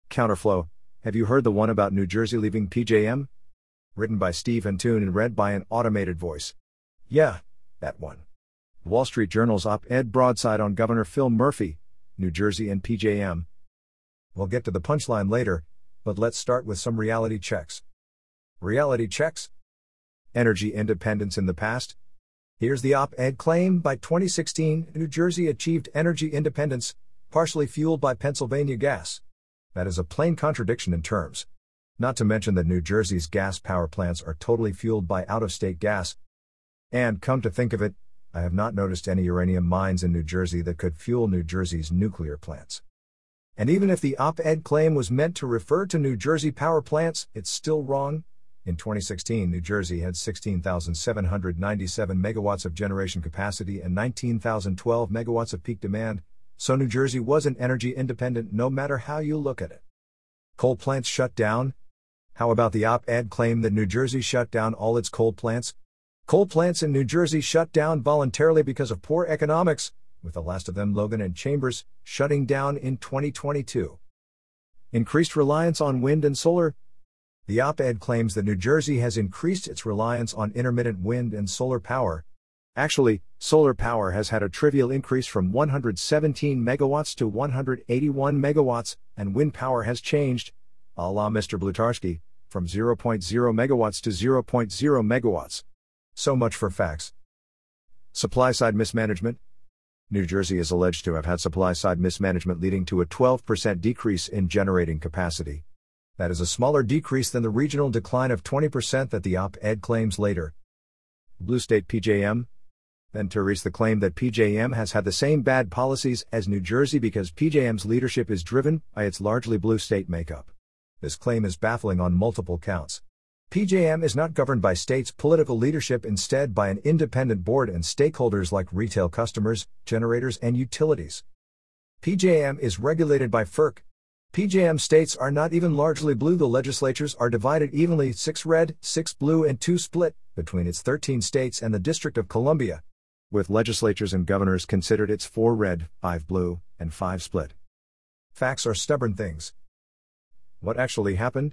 Counterflow, have you heard the one about New Jersey leaving PJM? Written by Steve Antoon and read by an automated voice. Yeah, that one. Wall Street Journal's op-ed broadside on Governor Phil Murphy, New Jersey and PJM. We'll get to the punchline later, but let's start with some reality checks. Reality checks? Energy independence in the past? Here's the op-ed claim. By 2016, New Jersey achieved energy independence, partially fueled by Pennsylvania gas. That is a plain contradiction in terms. Not to mention that New Jersey's gas power plants are totally fueled by out-of-state gas. And come to think of it, I have not noticed any uranium mines in New Jersey that could fuel New Jersey's nuclear plants. And even if the op-ed claim was meant to refer to New Jersey power plants, it's still wrong. In 2016, New Jersey had 16,797 megawatts of generation capacity and 19,012 megawatts of peak demand, so New Jersey wasn't energy independent no matter how you look at it. Coal plants shut down? How about the op-ed claim that New Jersey shut down all its coal plants? Coal plants in New Jersey shut down voluntarily because of poor economics, with the last of them, Logan and Chambers, shutting down in 2022. Increased reliance on wind and solar? The op-ed claims that New Jersey has increased its reliance on intermittent wind and solar power. Actually, solar power has had a trivial increase from 117 megawatts to 181 megawatts, and wind power has changed, a la Mr. Blutarski, from 0.0 megawatts to 0.0 megawatts. So much for facts. Supply-side mismanagement? New Jersey is alleged to have had supply-side mismanagement leading to a 12% decrease in generating capacity. That is a smaller decrease than the regional decline of 20% that the op-ed claims later. Blue State PJM? Then Therese the claim that PJM has had the same bad policies as New Jersey because PJM's leadership is driven by its largely blue state makeup. This claim is baffling on multiple counts. PJM is not governed by states' political leadership, instead by an independent board and stakeholders like retail customers, generators and utilities. PJM is regulated by FERC. PJM states are not even largely blue. The legislatures are divided evenly, 6 red, 6 blue and 2 split, between its 13 states and the District of Columbia. With legislatures and governors considered, it's 4 red, 5 blue, and 5 split. Facts are stubborn things. What actually happened?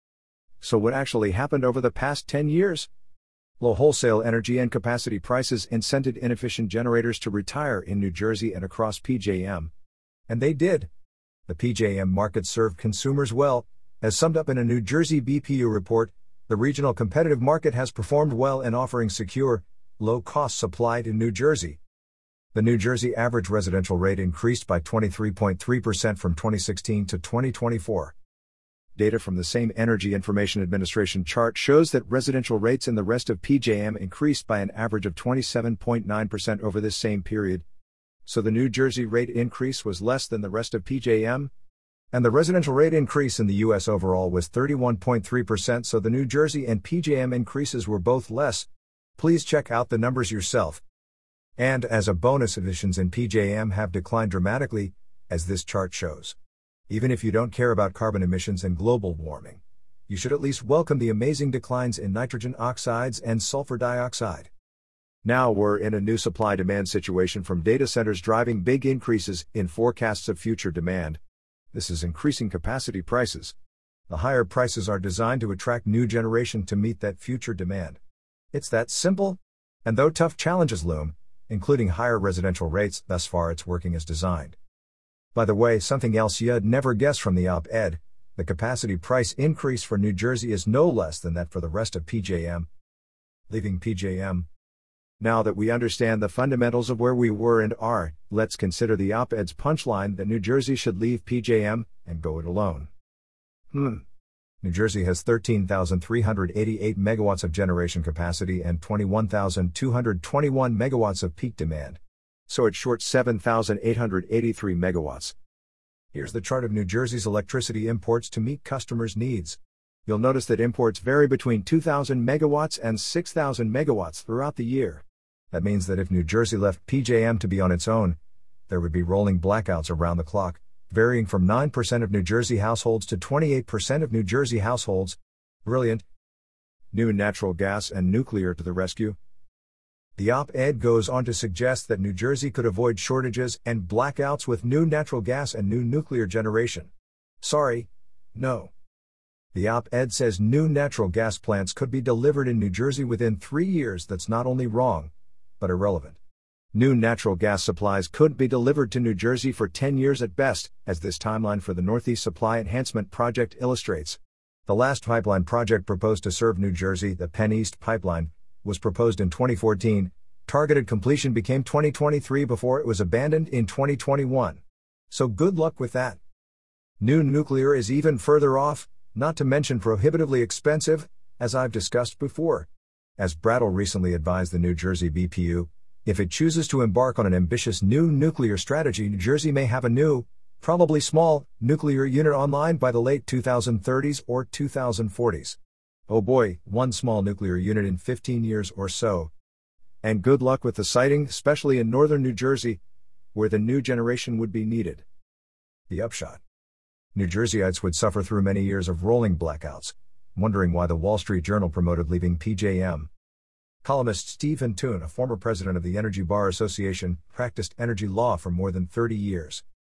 So what actually happened over the past 10 years? Low wholesale energy and capacity prices incented inefficient generators to retire in New Jersey and across PJM. And they did. The PJM market served consumers well. As summed up in a New Jersey BPU report, the regional competitive market has performed well in offering secure, low-cost supply to New Jersey. The New Jersey average residential rate increased by 23.3% from 2016 to 2024. Data from the same Energy Information Administration chart shows that residential rates in the rest of PJM increased by an average of 27.9% over this same period. So the New Jersey rate increase was less than the rest of PJM? And the residential rate increase in the U.S. overall was 31.3%, so the New Jersey and PJM increases were both less. Please check out the numbers yourself. And as a bonus, emissions in PJM have declined dramatically, as this chart shows. Even if you don't care about carbon emissions and global warming, you should at least welcome the amazing declines in nitrogen oxides and sulfur dioxide. Now we're in a new supply-demand situation from data centers driving big increases in forecasts of future demand. This is increasing capacity prices. The higher prices are designed to attract new generation to meet that future demand. It's that simple. And though tough challenges loom, including higher residential rates, thus far it's working as designed. By the way, something else you'd never guess from the op-ed, the capacity price increase for New Jersey is no less than that for the rest of PJM. Leaving PJM. Now that we understand the fundamentals of where we were and are, let's consider the op-ed's punchline that New Jersey should leave PJM and go it alone. New Jersey has 13,388 megawatts of generation capacity and 21,221 megawatts of peak demand. So it's short 7,883 megawatts. Here's the chart of New Jersey's electricity imports to meet customers' needs. You'll notice that imports vary between 2,000 megawatts and 6,000 megawatts throughout the year. That means that if New Jersey left PJM to be on its own, there would be rolling blackouts around the clock, varying from 9% of New Jersey households to 28% of New Jersey households. Brilliant. New natural gas and nuclear to the rescue. The op-ed goes on to suggest that New Jersey could avoid shortages and blackouts with new natural gas and new nuclear generation. Sorry, No. The op-ed says new natural gas plants could be delivered in New Jersey within 3 years. That's not only wrong, but irrelevant. New natural gas supplies could be delivered to New Jersey for 10 years at best, as this timeline for the Northeast Supply Enhancement Project illustrates. The last pipeline project proposed to serve New Jersey, the Penn East Pipeline, was proposed in 2014. Targeted completion became 2023 before it was abandoned in 2021. So good luck with that. New nuclear is even further off, not to mention prohibitively expensive, as I've discussed before. As Brattle recently advised the New Jersey BPU, if it chooses to embark on an ambitious new nuclear strategy, New Jersey may have a new, probably small, nuclear unit online by the late 2030s or 2040s. Oh boy, one small nuclear unit in 15 years or so. And good luck with the siting, especially in northern New Jersey, where the new generation would be needed. The upshot: New Jerseyites would suffer through many years of rolling blackouts, wondering why the Wall Street Journal promoted leaving PJM. Columnist Steve Toon, a former president of the Energy Bar Association, practiced energy law for more than 30 years.